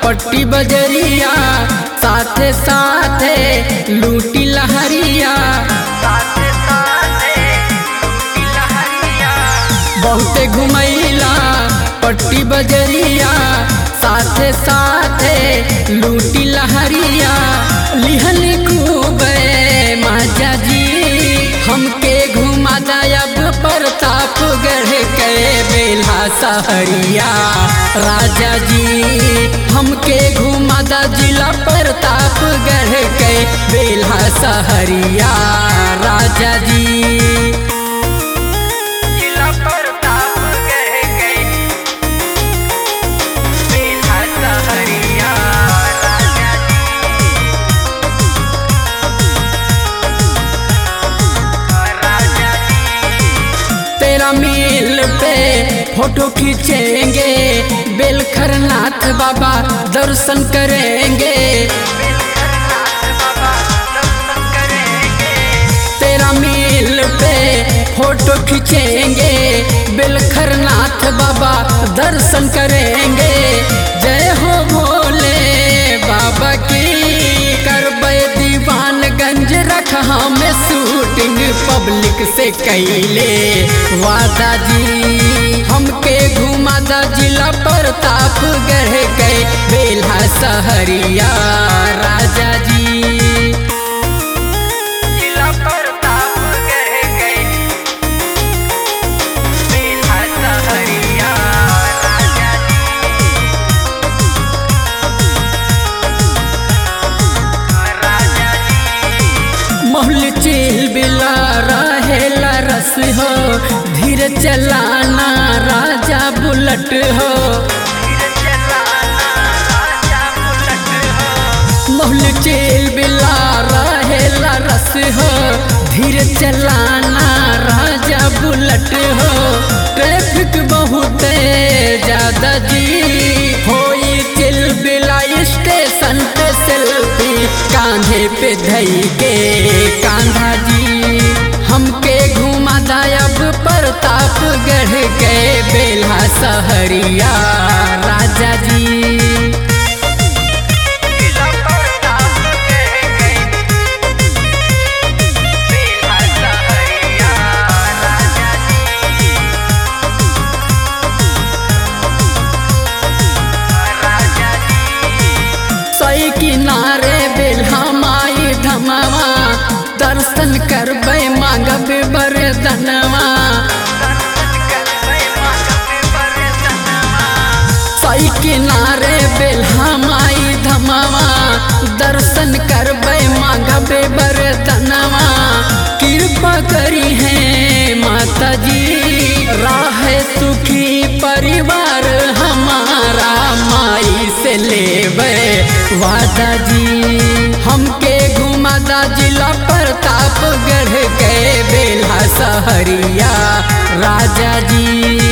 पट्टी बजरिया साथे साथे लूटी लहरिया। बहुते घुमैला पट्टी बजरिया साथे साथे लूटी लहरिया। लिहन खूब माजा जी हमके घुमा दायब प्रतापगढ़ के बेल्हा सहरिया। राजा जी हमके घुमा दा जिला प्रतापगढ़ के बेल्हा सहरिया। राजा जी मील पे फोटो खींचेंगे, बेलखरनाथ बाबा दर्शन करेंगे। तेरा मील पे फोटो खींचेंगे, बेलखरनाथ बाबा दर्शन करेंगे। जय हो भोले बाबा की करबे दीवानगंज रखा में शूटिंग पब्लिक से कैले। वादा जी हमके घुमा दा जिला प्रतापगढ़ के बेल्हा सहरिया। राजा जी जिला प्रतापगढ़ के बेल्हा सहरिया। राजा जी मोहल चेल बिला रहेला रस हो, धीरे चलाना राजा बुलेट हो। मोहल चेल बिला रहेला रस हो, धीरे चलाना राजा बुलेट हो। ट्रैफिक बहुत ज्यादा जी होई चिल बिला स्टेशन पे सेल्फी कांधे पे धई के। कांधा जी हमके घुमा दायब प्रतापगढ़ के बेल्हा सहरिया। राजा जी सही किनारे बेल्हा माई धमावा दर्शन करबे मांगबे बरदनवा। सही किनारे बेल्हा माई धमावा दर्शन करबे मांगबे बरदनवा। कृपा करी है माता जी राह सुखी परिवार हमारा माई से लेबे। वादा जी हमके घुमा दा जिला प्रतापगढ़ के बेल्हा सहरिया। राजा जी